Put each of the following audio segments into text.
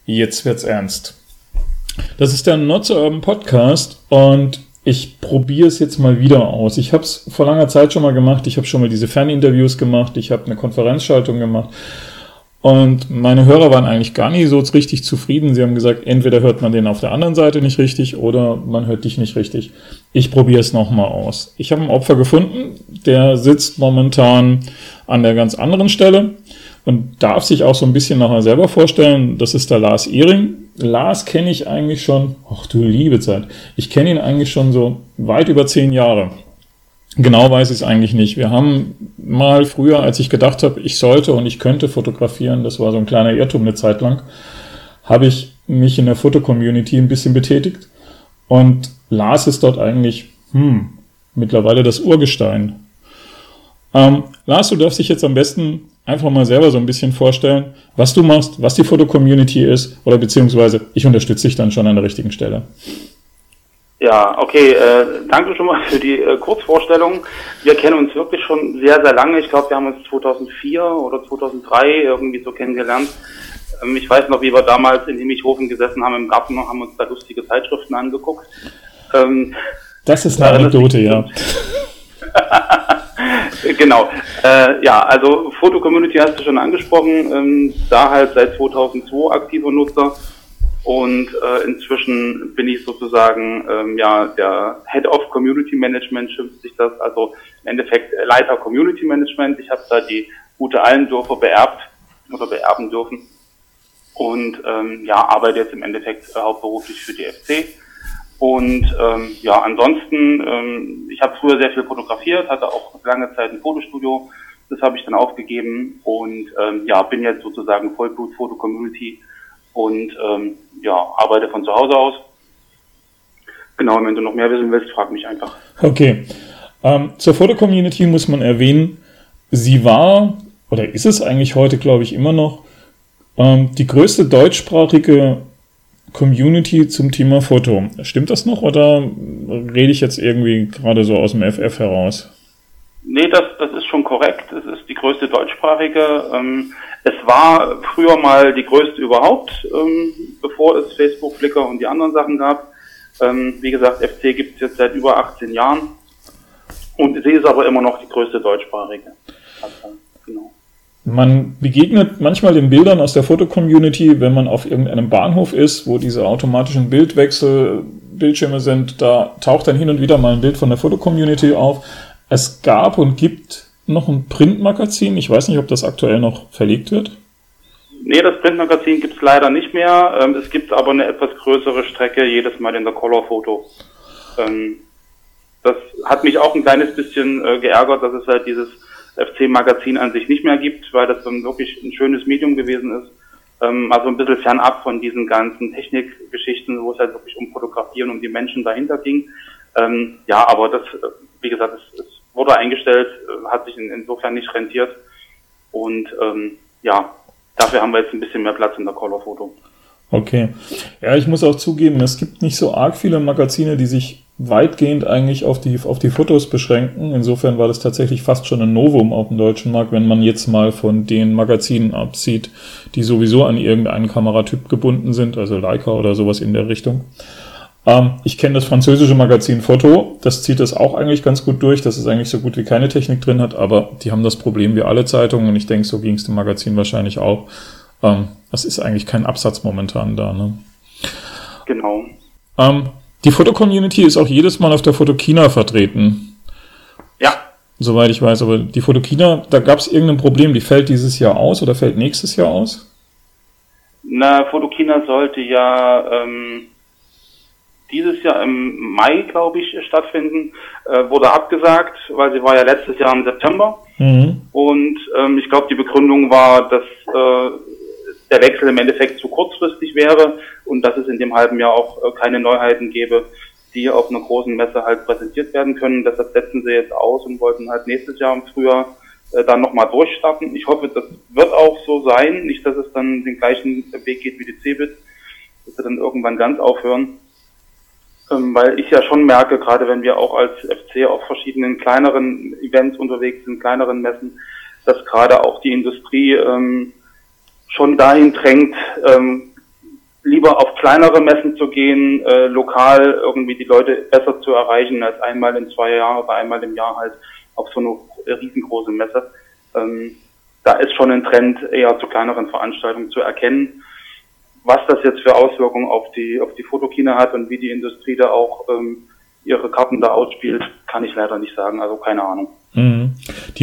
Jetzt wird's ernst. Das ist der Not So Urban Podcast und ich probiere es jetzt mal wieder aus. Ich habe es vor langer Zeit schon mal gemacht. Ich habe schon mal diese Ferninterviews gemacht. Ich habe eine Konferenzschaltung gemacht. Und meine Hörer waren eigentlich gar nicht so richtig zufrieden. Sie haben gesagt, entweder hört man den auf der anderen Seite nicht richtig oder man hört dich nicht richtig. Ich probiere es nochmal aus. Ich habe ein Opfer gefunden, der sitzt momentan an der ganz anderen Stelle und darf sich auch so ein bisschen nachher selber vorstellen. Das ist der Lars Ehring. Lars kenne ich eigentlich schon, ach du liebe Zeit, ich kenne ihn eigentlich schon so weit über 10 Jahre. Genau weiß ich es eigentlich nicht. Wir haben mal früher, als ich gedacht habe, ich sollte und ich könnte fotografieren, das war so ein kleiner Irrtum eine Zeit lang, habe ich mich in der Fotocommunity ein bisschen betätigt. Und Lars ist dort eigentlich mittlerweile das Urgestein. Lars, du darfst dich jetzt am besten einfach mal selber so ein bisschen vorstellen, was du machst, was die Fotocommunity ist, oder beziehungsweise ich unterstütze dich dann schon an der richtigen Stelle. Ja, okay, danke schon mal für die Kurzvorstellung. Wir kennen uns wirklich schon sehr, sehr lange. Ich glaube, wir haben uns 2004 oder 2003 irgendwie so kennengelernt. Ich weiß noch, wie wir damals in Himmichhofen gesessen haben im Garten und haben uns da lustige Zeitschriften angeguckt. Das ist eine Anekdote, ja. Genau. Ja, also Foto-Community hast du schon angesprochen. Da halt seit 2002 aktiver Nutzer. Und inzwischen bin ich sozusagen der Head of Community Management, schimpft sich das, also im Endeffekt Leiter Community Management. Ich habe da die Ute Allendorfer beerben dürfen und arbeite jetzt im Endeffekt hauptberuflich für die FC. Und ansonsten, ich habe früher sehr viel fotografiert, hatte auch lange Zeit ein Fotostudio, das habe ich dann aufgegeben und bin jetzt sozusagen Vollblut-Foto-Community und arbeite von zu Hause aus. Genau, wenn du noch mehr wissen willst, frag mich einfach. Okay. Zur Foto-Community muss man erwähnen, sie war, oder ist es eigentlich heute, glaube ich, immer noch, die größte deutschsprachige Community zum Thema Foto. Stimmt das noch oder rede ich jetzt irgendwie gerade so aus dem FF heraus? Nee, das ist schon korrekt. Es ist die größte deutschsprachige. Es war früher mal die größte überhaupt, bevor es Facebook, Flickr und die anderen Sachen gab. Wie gesagt, FC gibt es jetzt seit über 18 Jahren und sie ist aber immer noch die größte deutschsprachige. Also, genau. Man begegnet manchmal den Bildern aus der Foto-Community, wenn man auf irgendeinem Bahnhof ist, wo diese automatischen Bildschirme sind, da taucht dann hin und wieder mal ein Bild von der Foto-Community auf. Es gab und gibt noch ein Printmagazin. Ich weiß nicht, ob das aktuell noch verlegt wird. Nee, das Printmagazin gibt es leider nicht mehr. Es gibt aber eine etwas größere Strecke, jedes Mal in der Color-Foto. Das hat mich auch ein kleines bisschen geärgert, dass es halt dieses FC-Magazin an sich nicht mehr gibt, weil das dann wirklich ein schönes Medium gewesen ist. Also ein bisschen fernab von diesen ganzen Technikgeschichten, wo es halt wirklich um Fotografieren, um die Menschen dahinter ging. Aber das, wie gesagt, es wurde eingestellt, hat sich insofern nicht rentiert. Und dafür haben wir jetzt ein bisschen mehr Platz in der Color-Foto. Okay. Ja, ich muss auch zugeben, es gibt nicht so arg viele Magazine, die sich weitgehend eigentlich auf die Fotos beschränken. Insofern war das tatsächlich fast schon ein Novum auf dem deutschen Markt, wenn man jetzt mal von den Magazinen absieht, die sowieso an irgendeinen Kameratyp gebunden sind, also Leica oder sowas in der Richtung. Ich kenne das französische Magazin Foto, das zieht das auch eigentlich ganz gut durch, dass es eigentlich so gut wie keine Technik drin hat, aber die haben das Problem wie alle Zeitungen und ich denke, so ging es dem Magazin wahrscheinlich auch. Das ist eigentlich kein Absatz momentan da, ne? Genau. Die Foto-Community ist auch jedes Mal auf der Fotokina vertreten. Ja. Soweit ich weiß, aber die Fotokina, da gab es irgendein Problem, die fällt dieses Jahr aus oder fällt nächstes Jahr aus? Na, Fotokina sollte ja dieses Jahr im Mai, glaube ich, stattfinden, wurde abgesagt, weil sie war ja letztes Jahr im September. Mhm. Und ich glaube, die Begründung war, dass der Wechsel im Endeffekt zu kurzfristig wäre und dass es in dem halben Jahr auch keine Neuheiten gäbe, die auf einer großen Messe halt präsentiert werden können. Deshalb setzen sie jetzt aus und wollten halt nächstes Jahr im Frühjahr dann nochmal durchstarten. Ich hoffe, das wird auch so sein. Nicht, dass es dann den gleichen Weg geht wie die CeBIT, dass sie dann irgendwann ganz aufhören. Weil ich ja schon merke, gerade wenn wir auch als FC auf verschiedenen kleineren Events unterwegs sind, kleineren Messen, dass gerade auch die Industrie schon dahin drängt, lieber auf kleinere Messen zu gehen, lokal irgendwie die Leute besser zu erreichen, als einmal in 2 Jahren oder einmal im Jahr halt auf so eine riesengroße Messe. Da ist schon ein Trend, eher zu kleineren Veranstaltungen zu erkennen. Was das jetzt für Auswirkungen auf die Fotokina hat und wie die Industrie da auch ihre Karten da ausspielt, kann ich leider nicht sagen. Also keine Ahnung. Mhm. Die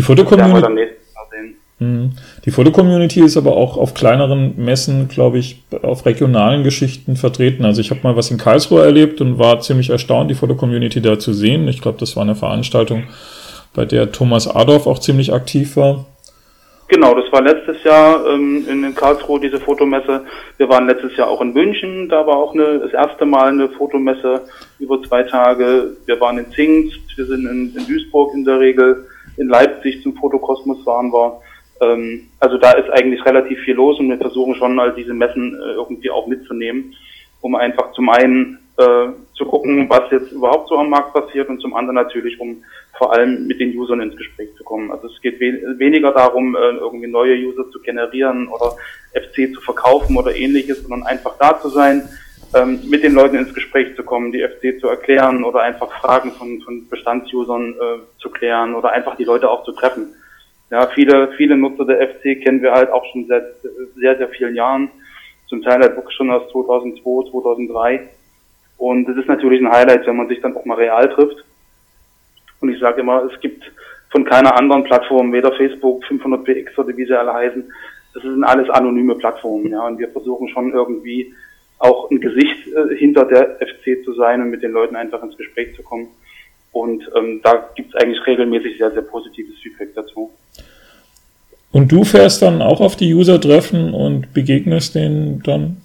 Foto-Community ist aber auch auf kleineren Messen, glaube ich, auf regionalen Geschichten vertreten. Also ich habe mal was in Karlsruhe erlebt und war ziemlich erstaunt, die Foto-Community da zu sehen. Ich glaube, das war eine Veranstaltung, bei der Thomas Adorf auch ziemlich aktiv war. Genau, das war letztes Jahr in Karlsruhe, diese Fotomesse. Wir waren letztes Jahr auch in München, da war auch das erste Mal eine Fotomesse über 2 Tage. Wir waren in Zingst, wir sind in Duisburg in der Regel, in Leipzig zum Fotokosmos waren wir. Also da ist eigentlich relativ viel los und wir versuchen schon all diese Messen irgendwie auch mitzunehmen, um einfach zum einen zu gucken, was jetzt überhaupt so am Markt passiert und zum anderen natürlich, um vor allem mit den Usern ins Gespräch zu kommen. Also es geht weniger darum, irgendwie neue User zu generieren oder FC zu verkaufen oder ähnliches, sondern einfach da zu sein, mit den Leuten ins Gespräch zu kommen, die FC zu erklären oder einfach Fragen von Bestandsusern zu klären oder einfach die Leute auch zu treffen. Ja, viele Nutzer der FC kennen wir halt auch schon seit sehr, sehr vielen Jahren, zum Teil halt wirklich schon aus 2002, 2003. Und es ist natürlich ein Highlight, wenn man sich dann auch mal real trifft. Und ich sage immer, es gibt von keiner anderen Plattform, weder Facebook, 500px oder wie sie alle heißen, das sind alles anonyme Plattformen. Ja, und wir versuchen schon irgendwie auch ein Gesicht hinter der FC zu sein und mit den Leuten einfach ins Gespräch zu kommen. Und da gibt es eigentlich regelmäßig sehr, sehr positives Feedback dazu. Und du fährst dann auch auf die User-Treffen und begegnest denen dann?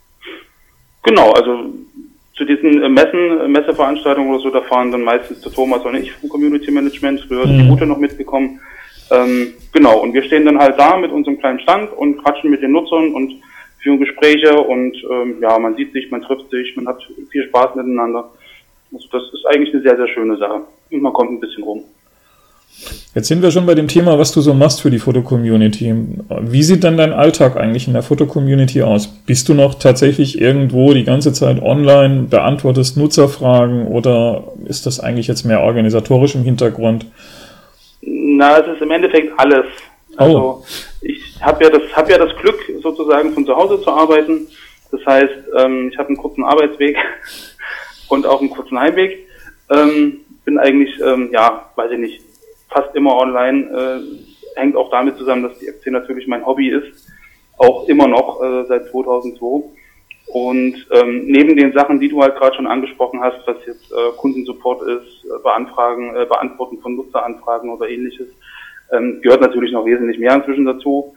Genau, also zu diesen Messeveranstaltungen oder so, da fahren dann meistens der Thomas und ich vom Community Management, früher ist die Ute noch mitgekommen. Genau, und wir stehen dann halt da mit unserem kleinen Stand und quatschen mit den Nutzern und führen Gespräche und ja, man sieht sich, man trifft sich, man hat viel Spaß miteinander. Also das ist eigentlich eine sehr, sehr schöne Sache. Und man kommt ein bisschen rum. Jetzt sind wir schon bei dem Thema, was du so machst für die Foto-Community. Wie sieht dann dein Alltag eigentlich in der Foto-Community aus? Bist du noch tatsächlich irgendwo die ganze Zeit online, beantwortest Nutzerfragen oder ist das eigentlich jetzt mehr organisatorisch im Hintergrund? Na, es ist im Endeffekt alles. Also ich habe ja das Glück, sozusagen von zu Hause zu arbeiten. Das heißt, ich habe einen kurzen Arbeitsweg und auch einen kurzen Heimweg. Bin eigentlich, weiß ich nicht, fast immer online, hängt auch damit zusammen, dass die FC natürlich mein Hobby ist, auch immer noch seit 2002. Und neben den Sachen, die du halt gerade schon angesprochen hast, was jetzt Kundensupport ist, Beantworten von Nutzeranfragen oder ähnliches, gehört natürlich noch wesentlich mehr inzwischen dazu.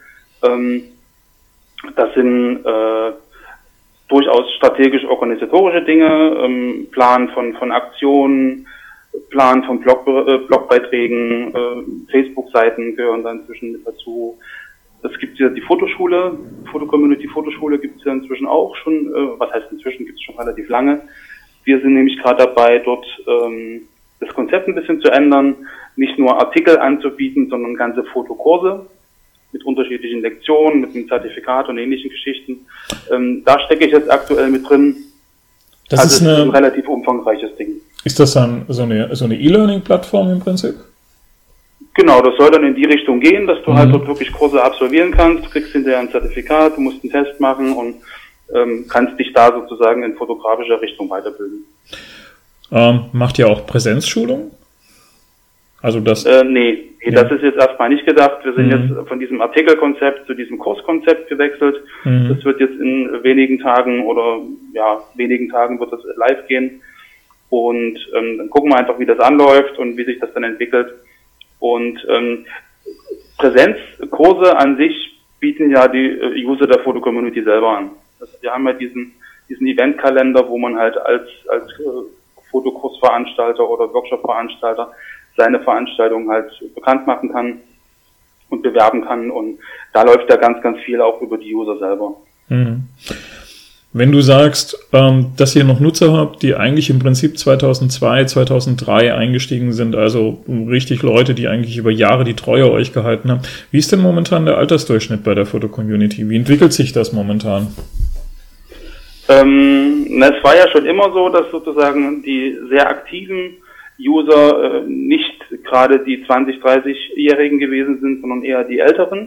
Das sind durchaus strategisch-organisatorische Dinge, Plan von Aktionen, Plan von Blogbeiträgen, Facebook-Seiten gehören da inzwischen mit dazu. Es gibt ja die Fotoschule, Foto-Community-Fotoschule gibt es ja inzwischen auch schon, was heißt inzwischen, gibt es schon relativ lange. Wir sind nämlich gerade dabei, dort das Konzept ein bisschen zu ändern, nicht nur Artikel anzubieten, sondern ganze Fotokurse mit unterschiedlichen Lektionen, mit einem Zertifikat und ähnlichen Geschichten. Da stecke ich jetzt aktuell mit drin. Das ist ein relativ umfangreiches Ding. Ist das dann so eine E-Learning-Plattform im Prinzip? Genau, das soll dann in die Richtung gehen, dass du halt dort wirklich Kurse absolvieren kannst, du kriegst hinterher ein Zertifikat, du musst einen Test machen und kannst dich da sozusagen in fotografischer Richtung weiterbilden. Macht ihr auch Präsenzschulung? Also das? Nee, das ist jetzt erstmal nicht gedacht. Wir sind jetzt von diesem Artikelkonzept zu diesem Kurskonzept gewechselt. Das wird jetzt in wenigen Tagen wird das live gehen. Und dann gucken wir einfach, wie das anläuft und wie sich das dann entwickelt. Und Präsenzkurse an sich bieten ja die User der Foto-Community selber an. Also wir haben ja diesen Eventkalender, wo man halt als Fotokursveranstalter oder Workshop-Veranstalter seine Veranstaltung halt bekannt machen kann und bewerben kann. Und da läuft ja ganz, ganz viel auch über die User selber. Wenn du sagst, dass ihr noch Nutzer habt, die eigentlich im Prinzip 2002, 2003 eingestiegen sind, also richtig Leute, die eigentlich über Jahre die Treue euch gehalten haben, wie ist denn momentan der Altersdurchschnitt bei der Foto-Community? Wie entwickelt sich das momentan? Es war ja schon immer so, dass sozusagen die sehr aktiven User nicht gerade die 20-, 30-Jährigen gewesen sind, sondern eher die Älteren.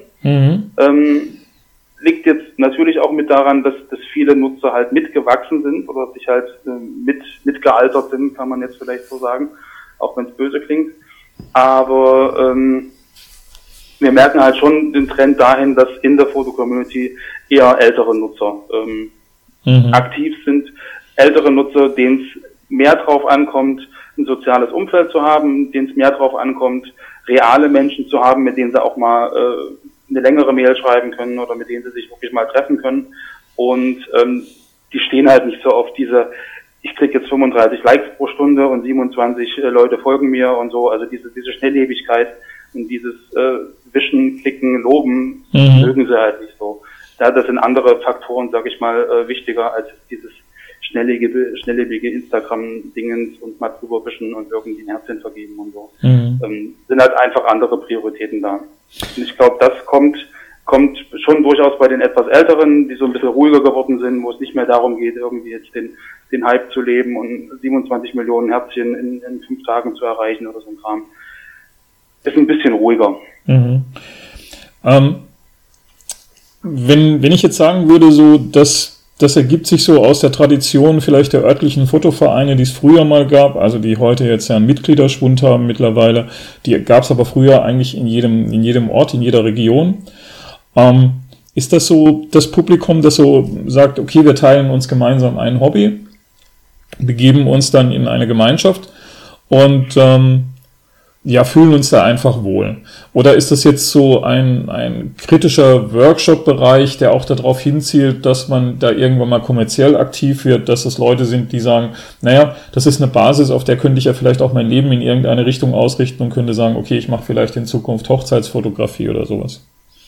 Liegt jetzt natürlich auch mit daran, dass viele Nutzer halt mitgewachsen sind oder sich halt mitgealtert sind, kann man jetzt vielleicht so sagen, auch wenn es böse klingt. Aber wir merken halt schon den Trend dahin, dass in der Foto-Community eher ältere Nutzer aktiv sind. Ältere Nutzer, denen es mehr drauf ankommt, ein soziales Umfeld zu haben, denen es mehr drauf ankommt, reale Menschen zu haben, mit denen sie auch mal eine längere Mail schreiben können oder mit denen sie sich wirklich mal treffen können. Und die stehen halt nicht so auf diese, ich kriege jetzt 35 Likes pro Stunde und 27 Leute folgen mir und so. Also diese Schnelllebigkeit und dieses Wischen, Klicken, Loben mögen sie halt nicht so. Da das sind andere Faktoren, sage ich mal, wichtiger als dieses schnelllebige Instagram-Dingens und mal drüber wischen und irgendwie ein Herzchen vergeben und so. Sind halt einfach andere Prioritäten da. Und ich glaube, das kommt schon durchaus bei den etwas Älteren, die so ein bisschen ruhiger geworden sind, wo es nicht mehr darum geht, irgendwie jetzt den Hype zu leben und 27 Millionen Herzchen in 5 Tagen zu erreichen oder so ein Kram. Ist ein bisschen ruhiger. Wenn ich jetzt sagen würde, so, das ergibt sich so aus der Tradition vielleicht der örtlichen Fotovereine, die es früher mal gab, also die heute jetzt ja einen Mitgliederschwund haben mittlerweile, die gab es aber früher eigentlich in jedem Ort, in jeder Region. Ist das so das Publikum, das so sagt, okay, wir teilen uns gemeinsam ein Hobby, begeben uns dann in eine Gemeinschaft und fühlen uns da einfach wohl? Oder ist das jetzt so ein kritischer Workshop-Bereich, der auch darauf hinzielt, dass man da irgendwann mal kommerziell aktiv wird, dass es Leute sind, die sagen, naja, das ist eine Basis, auf der könnte ich ja vielleicht auch mein Leben in irgendeine Richtung ausrichten und könnte sagen, okay, ich mache vielleicht in Zukunft Hochzeitsfotografie oder sowas?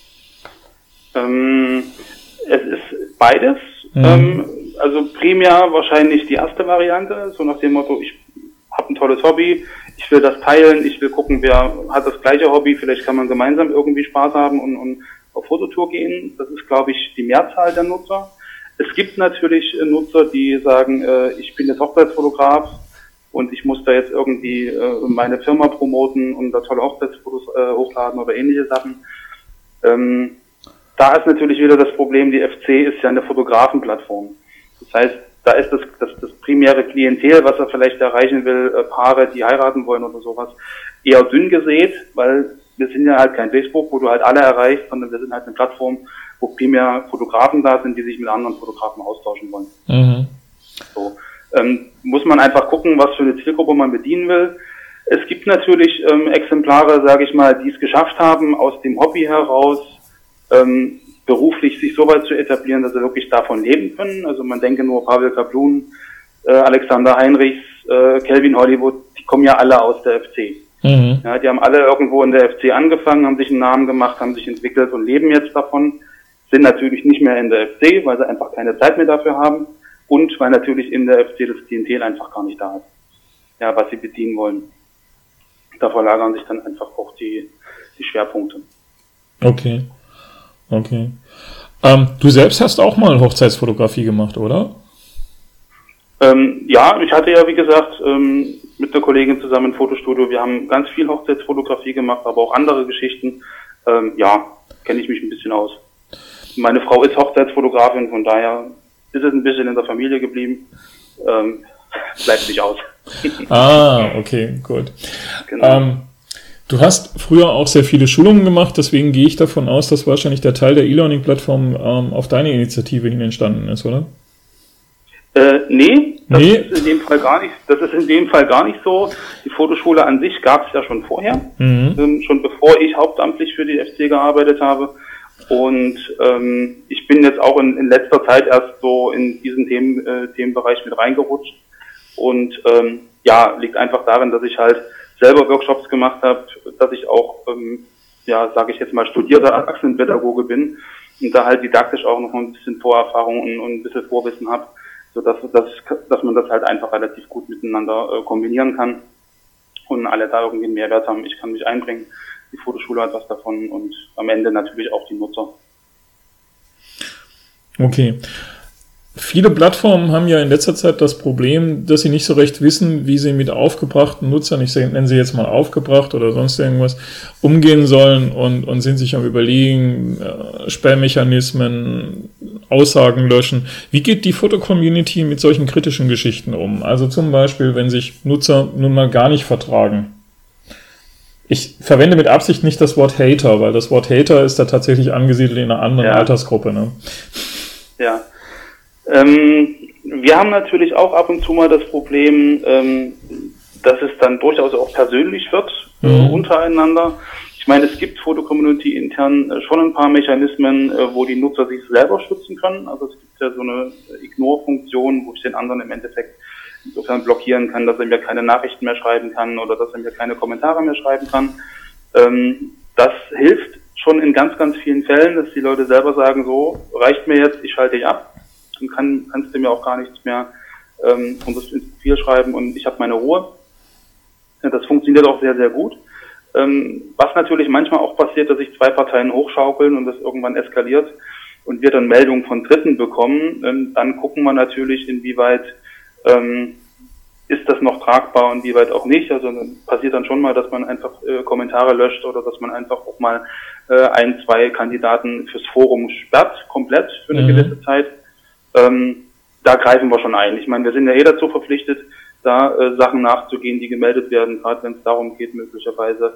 Es ist beides. Also primär wahrscheinlich die erste Variante, so nach dem Motto, ich habe ein tolles Hobby, ich will das teilen, ich will gucken, wer hat das gleiche Hobby, vielleicht kann man gemeinsam irgendwie Spaß haben und auf Fototour gehen. Das ist, glaube ich, die Mehrzahl der Nutzer. Es gibt natürlich Nutzer, die sagen, ich bin jetzt Hochzeitsfotograf und ich muss da jetzt irgendwie meine Firma promoten und da tolle Hochzeitsfotos hochladen oder ähnliche Sachen. Da ist natürlich wieder das Problem, die FC ist ja eine Fotografenplattform. Das heißt, da ist das primäre Klientel, was er vielleicht erreichen will, Paare, die heiraten wollen oder sowas, eher dünn gesät, weil wir sind ja halt kein Facebook, wo du halt alle erreichst, sondern wir sind halt eine Plattform, wo primär Fotografen da sind, die sich mit anderen Fotografen austauschen wollen. So, muss man einfach gucken, was für eine Zielgruppe man bedienen will. Es gibt natürlich Exemplare, sage ich mal, die es geschafft haben, aus dem Hobby heraus beruflich sich so weit zu etablieren, dass sie wirklich davon leben können. Also man denke nur Pavel Kaplun, Alexander Heinrichs, Kelvin Hollywood, die kommen ja alle aus der FC. Ja, die haben alle irgendwo in der FC angefangen, haben sich einen Namen gemacht, haben sich entwickelt und leben jetzt davon, sind natürlich nicht mehr in der FC, weil sie einfach keine Zeit mehr dafür haben und weil natürlich in der FC das Klientel einfach gar nicht da ist, ja, was sie bedienen wollen. Da verlagern sich dann einfach auch die Schwerpunkte. Okay. Du selbst hast auch mal Hochzeitsfotografie gemacht, oder? Ja, ich hatte ja, wie gesagt, mit einer Kollegin zusammen ein Fotostudio. Wir haben ganz viel Hochzeitsfotografie gemacht, aber auch andere Geschichten. Ja, kenne ich mich ein bisschen aus. Meine Frau ist Hochzeitsfotografin, von daher ist es ein bisschen in der Familie geblieben. Bleibt nicht aus. Okay, gut. Genau. Du hast früher auch sehr viele Schulungen gemacht, deswegen gehe ich davon aus, dass wahrscheinlich der Teil der E-Learning-Plattform auf deine Initiative hin entstanden ist, oder? Nee, das ist in dem Fall gar nicht. Das ist in dem Fall gar nicht so. Die Fotoschule an sich gab es ja schon vorher, schon bevor ich hauptamtlich für die FC gearbeitet habe. Und ich bin jetzt auch in letzter Zeit erst so in diesen Themenbereich mit reingerutscht. Und ja, liegt einfach darin, dass ich halt selber Workshops gemacht habe, dass ich auch, sage ich jetzt mal, studierter Erwachsenenpädagoge bin und da halt didaktisch auch noch ein bisschen Vorerfahrung und ein bisschen Vorwissen habe, sodass man das halt einfach relativ gut miteinander kombinieren kann und alle da irgendwie einen Mehrwert haben. Ich kann mich einbringen, die Fotoschule hat was davon und am Ende natürlich auch die Nutzer. Okay. viele Plattformen haben ja in letzter Zeit das Problem, dass sie nicht so recht wissen, wie sie mit aufgebrachten Nutzern, ich nenne sie jetzt mal aufgebracht oder sonst irgendwas, umgehen sollen und sind sich am Überlegen, Sperrmechanismen, Aussagen löschen. Wie geht die Foto-Community mit solchen kritischen Geschichten um? Also zum Beispiel, wenn sich Nutzer nun mal gar nicht vertragen. Ich verwende mit Absicht nicht das Wort Hater, weil das Wort Hater ist da tatsächlich angesiedelt in einer anderen Altersgruppe. Ne? Ja. Wir haben natürlich auch ab und zu mal das Problem, dass es dann durchaus auch persönlich wird untereinander. Ich meine, es gibt Foto-Community intern schon ein paar Mechanismen, wo die Nutzer sich selber schützen können. Also es gibt ja so eine Ignore-Funktion, wo ich den anderen im Endeffekt insofern blockieren kann, dass er mir keine Nachrichten mehr schreiben kann oder dass er mir keine Kommentare mehr schreiben kann. Das hilft schon in ganz, ganz vielen Fällen, dass die Leute selber sagen, so, reicht mir jetzt, ich schalte dich ab. Dann kannst du mir auch gar nichts mehr ins Profil schreiben und ich habe meine Ruhe. Ja, das funktioniert auch sehr, sehr gut. Was natürlich manchmal auch passiert, dass sich zwei Parteien hochschaukeln und das irgendwann eskaliert und wir dann Meldungen von Dritten bekommen, dann gucken wir natürlich, inwieweit ist das noch tragbar und inwieweit auch nicht. Also dann passiert dann schon mal, dass man einfach Kommentare löscht oder dass man einfach auch mal 1, 2 Kandidaten fürs Forum sperrt, komplett für eine gewisse Zeit. Da greifen wir schon ein. Ich meine, wir sind ja dazu verpflichtet, da Sachen nachzugehen, die gemeldet werden, gerade wenn es darum geht, möglicherweise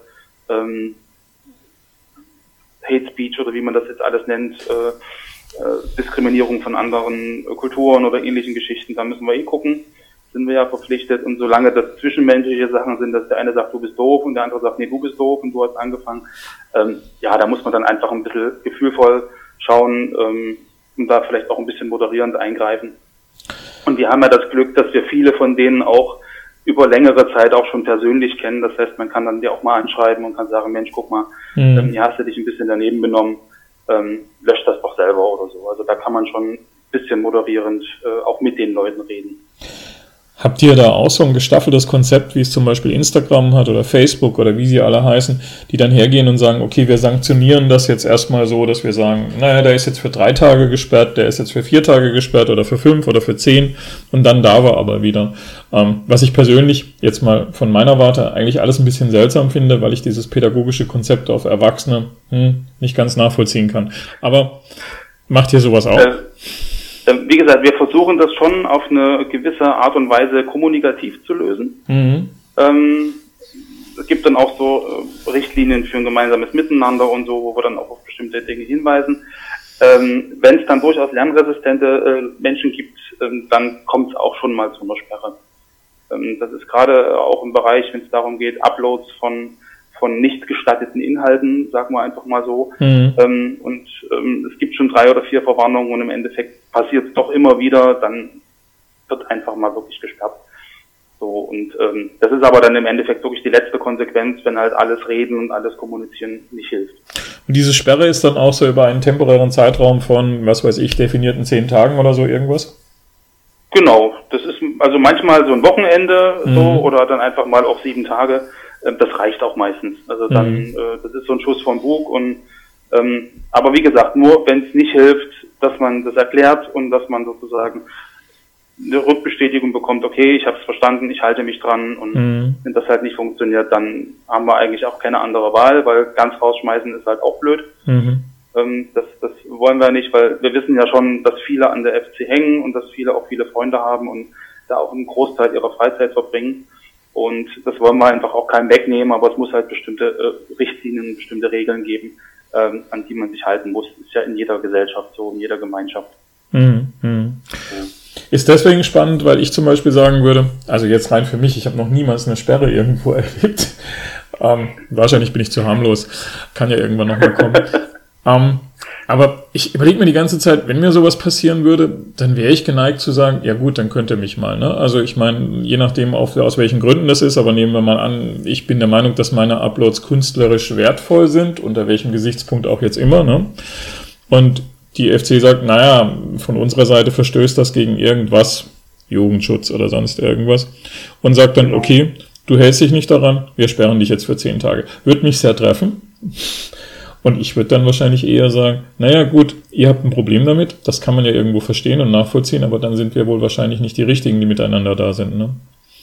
Hate Speech oder wie man das jetzt alles nennt, Diskriminierung von anderen Kulturen oder ähnlichen Geschichten, da müssen wir gucken, sind wir ja verpflichtet. Und solange das zwischenmenschliche Sachen sind, dass der eine sagt, du bist doof und der andere sagt, nee, du bist doof und du hast angefangen, da muss man dann einfach ein bisschen gefühlvoll schauen, und da vielleicht auch ein bisschen moderierend eingreifen. Und wir haben ja das Glück, dass wir viele von denen auch über längere Zeit auch schon persönlich kennen. Das heißt, man kann dann die auch mal anschreiben und kann sagen, Mensch, guck mal, hier hast du dich ein bisschen daneben benommen, lösch das doch selber oder so. Also da kann man schon ein bisschen moderierend auch mit den Leuten reden. Habt ihr da auch so ein gestaffeltes Konzept, wie es zum Beispiel Instagram hat oder Facebook oder wie sie alle heißen, die dann hergehen und sagen, okay, wir sanktionieren das jetzt erstmal so, dass wir sagen, naja, der ist jetzt für 3 Tage gesperrt, der ist jetzt für 4 Tage gesperrt oder für 5 oder für 10 und dann darf er aber wieder. Was ich persönlich jetzt mal von meiner Warte eigentlich alles ein bisschen seltsam finde, weil ich dieses pädagogische Konzept auf Erwachsene nicht ganz nachvollziehen kann. Aber macht ihr sowas auch? Wie gesagt, wir versuchen das schon auf eine gewisse Art und Weise kommunikativ zu lösen. Es gibt dann auch so Richtlinien für ein gemeinsames Miteinander und so, wo wir dann auch auf bestimmte Dinge hinweisen. Wenn es dann durchaus lernresistente Menschen gibt, dann kommt es auch schon mal zu einer Sperre. Das ist gerade auch im Bereich, wenn es darum geht, Uploads von nicht gestatteten Inhalten, sagen wir einfach mal so. Und es gibt schon 3 oder 4 Verwarnungen und im Endeffekt passiert es doch immer wieder, dann wird einfach mal wirklich gesperrt. So, und das ist aber dann im Endeffekt wirklich die letzte Konsequenz, wenn halt alles reden und alles kommunizieren nicht hilft. Und diese Sperre ist dann auch so über einen temporären Zeitraum von, was weiß ich, definierten 10 Tagen oder so irgendwas? Genau, das ist also manchmal so ein Wochenende so oder dann einfach mal auch 7 Tage. Das reicht auch meistens. Also dann, das ist so ein Schuss vom Bug und aber wie gesagt, nur wenn es nicht hilft, dass man das erklärt und dass man sozusagen eine Rückbestätigung bekommt, okay, ich habe es verstanden, ich halte mich dran und wenn das halt nicht funktioniert, dann haben wir eigentlich auch keine andere Wahl, weil ganz rausschmeißen ist halt auch blöd. Das wollen wir nicht, weil wir wissen ja schon, dass viele an der FC hängen und dass viele auch viele Freunde haben und da auch einen Großteil ihrer Freizeit verbringen. Und das wollen wir einfach auch keinem wegnehmen, aber es muss halt bestimmte Richtlinien, bestimmte Regeln geben, an die man sich halten muss. Das ist ja in jeder Gesellschaft so, in jeder Gemeinschaft. Ist deswegen spannend, weil ich zum Beispiel sagen würde, also jetzt rein für mich, ich habe noch niemals eine Sperre irgendwo erlebt. Wahrscheinlich bin ich zu harmlos, kann ja irgendwann nochmal kommen. Aber ich überlege mir die ganze Zeit, wenn mir sowas passieren würde, dann wäre ich geneigt zu sagen, ja gut, dann könnt ihr mich mal, ne? Also ich meine, je nachdem aus welchen Gründen das ist, aber nehmen wir mal an, ich bin der Meinung, dass meine Uploads künstlerisch wertvoll sind, unter welchem Gesichtspunkt auch jetzt immer, ne? Und die FC sagt, naja, von unserer Seite verstößt das gegen irgendwas, Jugendschutz oder sonst irgendwas, und sagt dann, okay, du hältst dich nicht daran, wir sperren dich jetzt für 10 Tage. Würde mich sehr treffen. Und ich würde dann wahrscheinlich eher sagen, naja gut, ihr habt ein Problem damit, das kann man ja irgendwo verstehen und nachvollziehen, aber dann sind wir wohl wahrscheinlich nicht die Richtigen, die miteinander da sind, ne?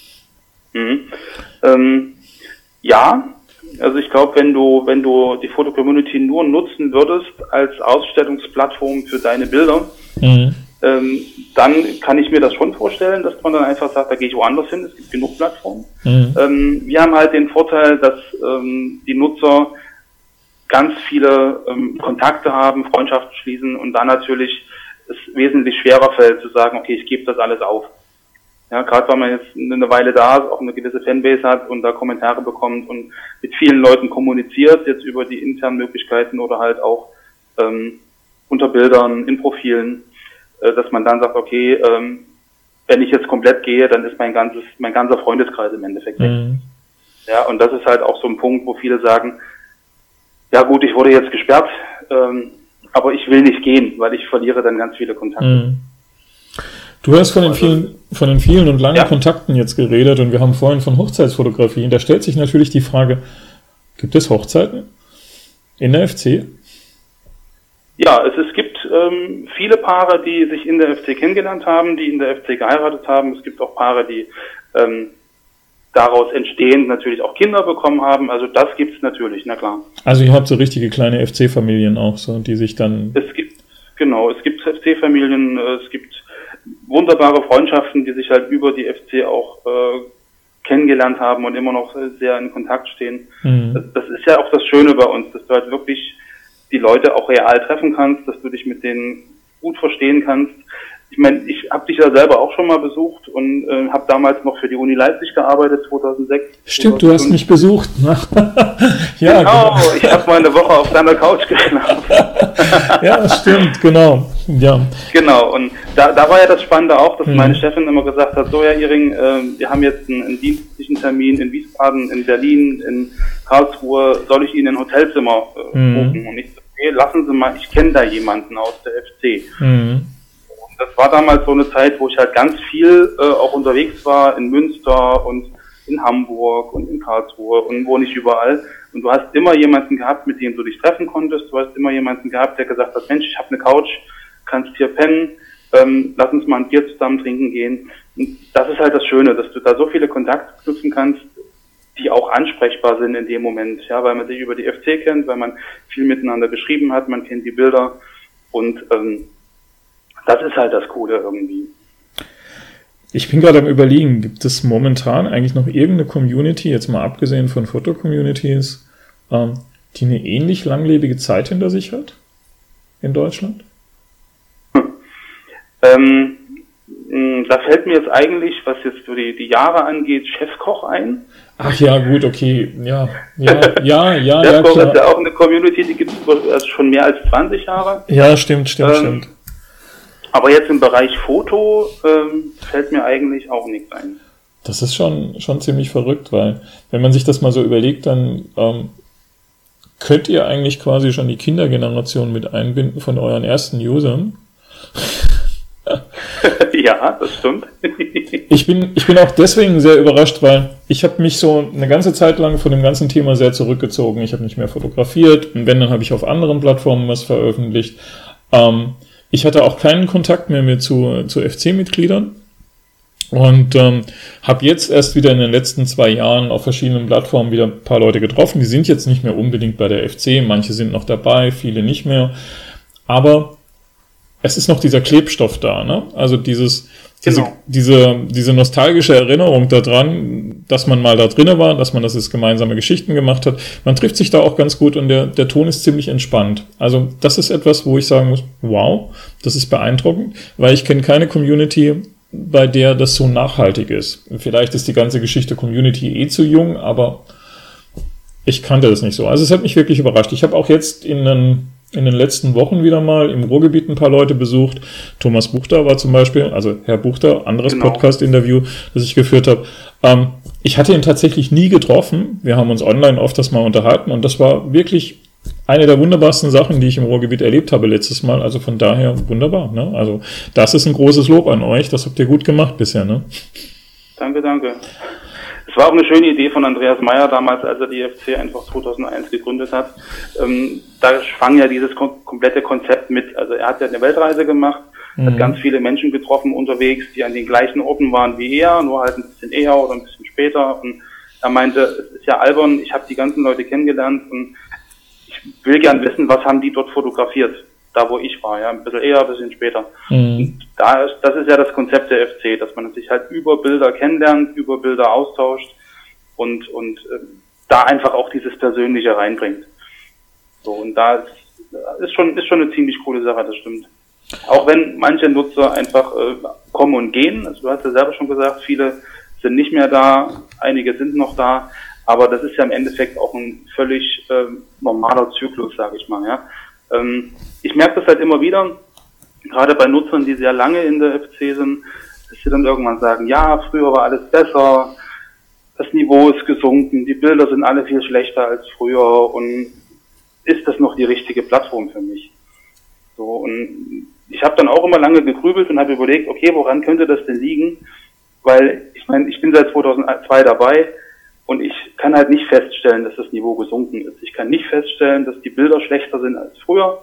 Ja, also ich glaube, wenn du die Foto-Community nur nutzen würdest als Ausstellungsplattform für deine Bilder, dann kann ich mir das schon vorstellen, dass man dann einfach sagt, da gehe ich woanders hin, es gibt genug Plattformen. Wir haben halt den Vorteil, dass die Nutzer ganz viele Kontakte haben, Freundschaften schließen und dann natürlich es wesentlich schwerer fällt zu sagen, okay, ich gebe das alles auf. Ja, gerade weil man jetzt eine Weile da ist, auch eine gewisse Fanbase hat und da Kommentare bekommt und mit vielen Leuten kommuniziert, jetzt über die internen Möglichkeiten oder halt auch unter Bildern, in Profilen, dass man dann sagt, okay, wenn ich jetzt komplett gehe, dann ist mein ganzer Freundeskreis im Endeffekt weg. Ja, und das ist halt auch so ein Punkt, wo viele sagen, ja gut, ich wurde jetzt gesperrt, aber ich will nicht gehen, weil ich verliere dann ganz viele Kontakte. Du hast von den vielen und langen Kontakten jetzt geredet und wir haben vorhin von Hochzeitsfotografie. Da stellt sich natürlich die Frage, gibt es Hochzeiten in der FC? Ja, es gibt viele Paare, die sich in der FC kennengelernt haben, die in der FC geheiratet haben. Es gibt auch Paare, die daraus entstehend natürlich auch Kinder bekommen haben. Also das gibt's natürlich, na klar. Also ihr habt so richtige kleine FC-Familien auch, so, die sich dann... Es gibt FC-Familien, es gibt wunderbare Freundschaften, die sich halt über die FC auch kennengelernt haben und immer noch sehr in Kontakt stehen. Das ist ja auch das Schöne bei uns, dass du halt wirklich die Leute auch real treffen kannst, dass du dich mit denen gut verstehen kannst. Ich meine, ich habe dich ja selber auch schon mal besucht und habe damals noch für die Uni Leipzig gearbeitet, 2006. Stimmt, 2005. Du hast mich besucht. Ja, genau. Ich habe mal eine Woche auf deiner Couch geschlafen. Ja, stimmt, genau. Ja. Genau, und da war ja das Spannende auch, dass meine Chefin immer gesagt hat, so ja, Iring, wir haben jetzt einen dienstlichen Termin in Wiesbaden, in Berlin, in Karlsruhe, soll ich Ihnen ein Hotelzimmer buchen? Und ich so, okay, lassen Sie mal, ich kenne da jemanden aus der FC. Das war damals so eine Zeit, wo ich halt ganz viel auch unterwegs war, in Münster und in Hamburg und in Karlsruhe und wo nicht überall. Und du hast immer jemanden gehabt, mit dem du dich treffen konntest. Du hast immer jemanden gehabt, der gesagt hat, Mensch, ich habe eine Couch, kannst hier pennen, lass uns mal ein Bier zusammen trinken gehen. Und das ist halt das Schöne, dass du da so viele Kontakte knüpfen kannst, die auch ansprechbar sind in dem Moment. Ja, weil man sich über die FC kennt, weil man viel miteinander geschrieben hat, man kennt die Bilder und das ist halt das Coole irgendwie. Ich bin gerade am Überlegen, gibt es momentan eigentlich noch irgendeine Community, jetzt mal abgesehen von Foto-Communities, die eine ähnlich langlebige Zeit hinter sich hat in Deutschland? Da fällt mir jetzt eigentlich, was jetzt für die Jahre angeht, Chefkoch ein. Ach ja, gut, okay, ja. Chefkoch ist ja auch eine Community, die gibt es schon mehr als 20 Jahre. Ja, stimmt. Aber jetzt im Bereich Foto fällt mir eigentlich auch nichts ein. Das ist schon ziemlich verrückt, weil wenn man sich das mal so überlegt, dann könnt ihr eigentlich quasi schon die Kindergeneration mit einbinden von euren ersten Usern. Ja, das stimmt. Ich bin auch deswegen sehr überrascht, weil ich habe mich so eine ganze Zeit lang von dem ganzen Thema sehr zurückgezogen. Ich habe nicht mehr fotografiert und wenn, dann habe ich auf anderen Plattformen was veröffentlicht. Ich hatte auch keinen Kontakt mehr zu FC-Mitgliedern und habe jetzt erst wieder in den letzten 2 Jahren auf verschiedenen Plattformen wieder ein paar Leute getroffen. Die sind jetzt nicht mehr unbedingt bei der FC, manche sind noch dabei, viele nicht mehr. Aber es ist noch dieser Klebstoff da, ne? Also diese nostalgische Erinnerung daran, dass man mal da drinnen war, dass man das jetzt gemeinsame Geschichten gemacht hat. Man trifft sich da auch ganz gut und der Ton ist ziemlich entspannt. Also das ist etwas, wo ich sagen muss, wow, das ist beeindruckend, weil ich kenne keine Community, bei der das so nachhaltig ist. Vielleicht ist die ganze Geschichte Community zu jung, aber ich kannte das nicht so. Also es hat mich wirklich überrascht. Ich habe auch jetzt in den letzten Wochen wieder mal im Ruhrgebiet ein paar Leute besucht. Thomas Buchter war zum Beispiel, also Herr Buchter, anderes Podcast-Interview, das ich geführt habe. Ich hatte ihn tatsächlich nie getroffen. Wir haben uns online oft das mal unterhalten und das war wirklich eine der wunderbarsten Sachen, die ich im Ruhrgebiet erlebt habe letztes Mal. Also von daher wunderbar, ne? Also das ist ein großes Lob an euch. Das habt ihr gut gemacht bisher, ne? Danke. Es war auch eine schöne Idee von Andreas Meyer damals, als er die FC einfach 2001 gegründet hat. Da schwang ja dieses komplette Konzept mit. Also er hat ja eine Weltreise gemacht, hat ganz viele Menschen getroffen unterwegs, die an den gleichen Orten waren wie er, nur halt ein bisschen eher oder ein bisschen später. Und er meinte, es ist ja albern, ich habe die ganzen Leute kennengelernt und ich will gern wissen, was haben die dort fotografiert, da wo ich war, ja, ein bisschen eher, ein bisschen später. Und das ist ja das Konzept der FC, dass man sich halt über Bilder kennenlernt, über Bilder austauscht und da einfach auch dieses Persönliche reinbringt. So, und da ist schon eine ziemlich coole Sache, das stimmt. Auch wenn manche Nutzer einfach kommen und gehen, also du hast ja selber schon gesagt, viele sind nicht mehr da, einige sind noch da, aber das ist ja im Endeffekt auch ein völlig normaler Zyklus, sage ich mal. Ja. Ich merke das halt immer wieder, gerade bei Nutzern, die sehr lange in der FC sind, dass sie dann irgendwann sagen, ja, früher war alles besser, das Niveau ist gesunken, die Bilder sind alle viel schlechter als früher und ist das noch die richtige Plattform für mich? So, und ich habe dann auch immer lange gegrübelt und habe überlegt, okay, woran könnte das denn liegen? Weil, ich meine, ich bin seit 2002 dabei und ich kann halt nicht feststellen, dass das Niveau gesunken ist. Ich kann nicht feststellen, dass die Bilder schlechter sind als früher.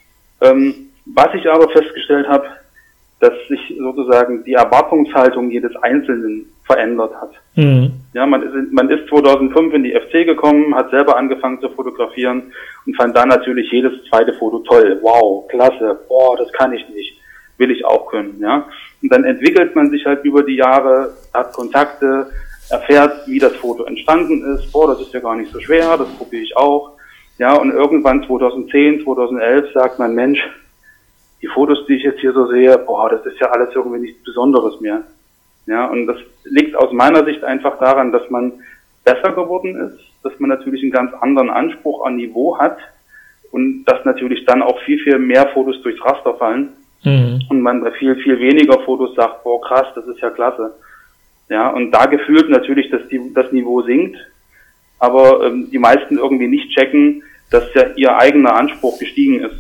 Was ich aber festgestellt habe, dass sich sozusagen die Erwartungshaltung jedes Einzelnen verändert hat. Ja, man ist 2005 in die FC gekommen, hat selber angefangen zu fotografieren und fand dann natürlich jedes zweite Foto toll. Wow, klasse, boah, das kann ich nicht, will ich auch können, ja. Und dann entwickelt man sich halt über die Jahre, hat Kontakte, erfährt, wie das Foto entstanden ist. Boah, das ist ja gar nicht so schwer, das probiere ich auch. Ja, und irgendwann 2010, 2011 sagt man, Mensch, die Fotos, die ich jetzt hier so sehe, boah, das ist ja alles irgendwie nichts Besonderes mehr. Ja, und das liegt aus meiner Sicht einfach daran, dass man besser geworden ist, dass man natürlich einen ganz anderen Anspruch an Niveau hat und dass natürlich dann auch viel, viel mehr Fotos durchs Raster fallen und man bei viel, viel weniger Fotos sagt, boah, krass, das ist ja klasse. Ja, und da gefühlt natürlich, dass das Niveau sinkt, aber die meisten irgendwie nicht checken, dass ja ihr eigener Anspruch gestiegen ist.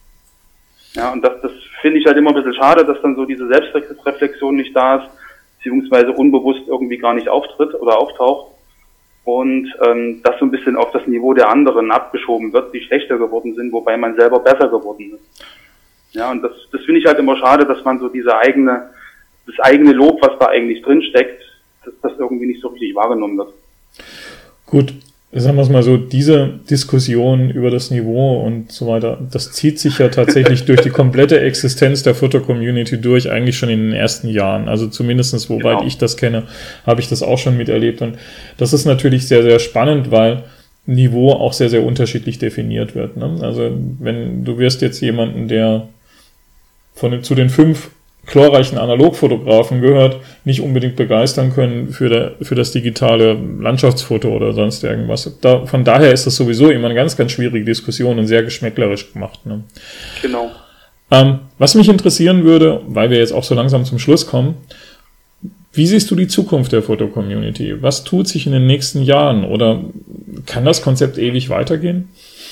Ja, und das finde ich halt immer ein bisschen schade, dass dann so diese Selbstreflexion nicht da ist, beziehungsweise unbewusst irgendwie gar nicht auftritt oder auftaucht und dass so ein bisschen auf das Niveau der anderen abgeschoben wird, die schlechter geworden sind, wobei man selber besser geworden ist. Ja, und das finde ich halt immer schade, dass man so das eigene Lob, was da eigentlich drin steckt, dass das irgendwie nicht so richtig wahrgenommen wird. Gut. Sagen wir es mal so, diese Diskussion über das Niveau und so weiter, das zieht sich ja tatsächlich durch die komplette Existenz der Foto-Community durch, eigentlich schon in den ersten Jahren. Also zumindestens, woweit ich das kenne, habe ich das auch schon miterlebt. Und das ist natürlich sehr, sehr spannend, weil Niveau auch sehr, sehr unterschiedlich definiert wird. Ne? Also wenn du wirst jetzt jemanden, der zu den 5 chlorreichen Analogfotografen gehört, nicht unbedingt begeistern können für das digitale Landschaftsfoto oder sonst irgendwas. Von daher ist das sowieso immer eine ganz, ganz schwierige Diskussion und sehr geschmäcklerisch gemacht. Ne? Genau. Was mich interessieren würde, weil wir jetzt auch so langsam zum Schluss kommen, wie siehst du die Zukunft der Foto-Community? Was tut sich in den nächsten Jahren? Oder kann das Konzept ewig weitergehen?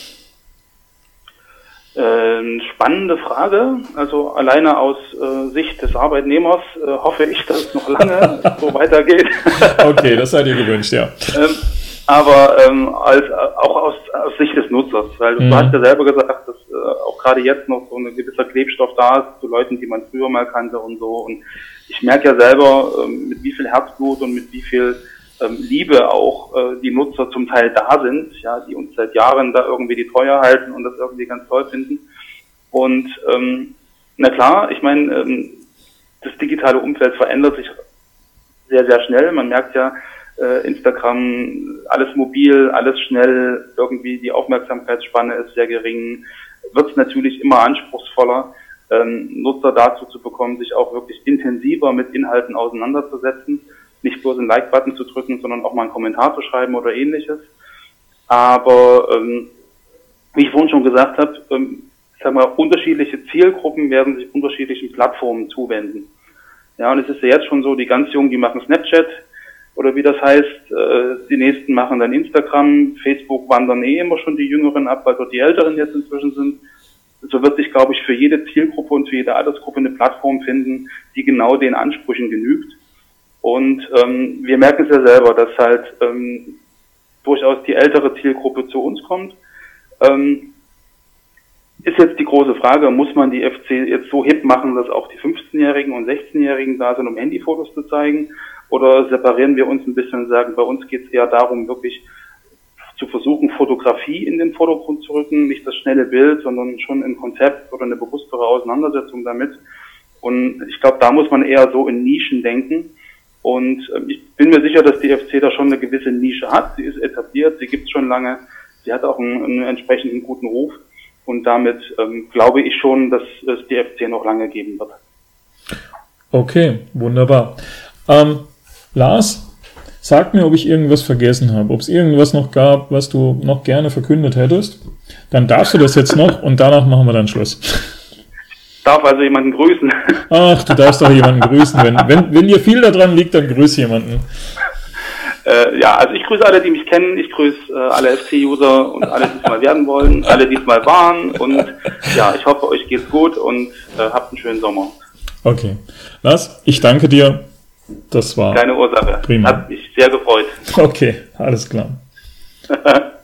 Spannende Frage. Also alleine aus Sicht des Arbeitnehmers hoffe ich, dass es noch lange so weitergeht. Okay, das seid ihr gewünscht, ja. Aber auch aus Sicht des Nutzers, weil du hast ja selber gesagt, dass auch gerade jetzt noch so ein gewisser Klebstoff da ist zu Leuten, die man früher mal kannte und so. Und ich merke ja selber, mit wie viel Herzblut und mit wie viel Liebe auch die Nutzer zum Teil da sind, ja, die uns seit Jahren da irgendwie die Treue halten und das irgendwie ganz toll finden. Und na klar, ich meine, das digitale Umfeld verändert sich sehr, sehr schnell. Man merkt ja, Instagram, alles mobil, alles schnell, irgendwie die Aufmerksamkeitsspanne ist sehr gering, wird es natürlich immer anspruchsvoller, Nutzer dazu zu bekommen, sich auch wirklich intensiver mit Inhalten auseinanderzusetzen. Nicht bloß einen Like-Button zu drücken, sondern auch mal einen Kommentar zu schreiben oder ähnliches. Aber wie ich vorhin schon gesagt habe, unterschiedliche Zielgruppen werden sich unterschiedlichen Plattformen zuwenden. Ja, und es ist ja jetzt schon so, die ganz Jungen, die machen Snapchat oder wie das heißt, die nächsten machen dann Instagram, Facebook wandern immer schon die Jüngeren ab, weil dort die Älteren jetzt inzwischen sind. So wird sich, glaube ich, für jede Zielgruppe und für jede Altersgruppe eine Plattform finden, die genau den Ansprüchen genügt. Und wir merken es ja selber, dass halt durchaus die ältere Zielgruppe zu uns kommt. Ist jetzt die große Frage, muss man die FC jetzt so hip machen, dass auch die 15-Jährigen und 16-Jährigen da sind, um Handyfotos zu zeigen? Oder separieren wir uns ein bisschen und sagen, bei uns geht es eher darum, wirklich zu versuchen, Fotografie in den Vordergrund zu rücken, nicht das schnelle Bild, sondern schon ein Konzept oder eine bewusstere Auseinandersetzung damit. Und ich glaube, da muss man eher so in Nischen denken. Und ich bin mir sicher, dass die FC da schon eine gewisse Nische hat. Sie ist etabliert, sie gibt es schon lange, sie hat auch einen entsprechenden guten Ruf. Und damit glaube ich schon, dass es die FC noch lange geben wird. Okay, wunderbar. Lars, sag mir, ob ich irgendwas vergessen habe, ob es irgendwas noch gab, was du noch gerne verkündet hättest. Dann darfst du das jetzt noch und danach machen wir dann Schluss. Ich darf also jemanden grüßen. Ach, du darfst doch jemanden grüßen. Wenn dir viel daran liegt, dann grüß jemanden. Ja, also ich grüße alle, die mich kennen. Ich grüße alle FC-User und alle, die es mal werden wollen, alle, die es mal waren. Und ja, ich hoffe, euch geht's gut und habt einen schönen Sommer. Okay. Lars, ich danke dir. Das war keine Ursache. Prima. Hat mich sehr gefreut. Okay, alles klar.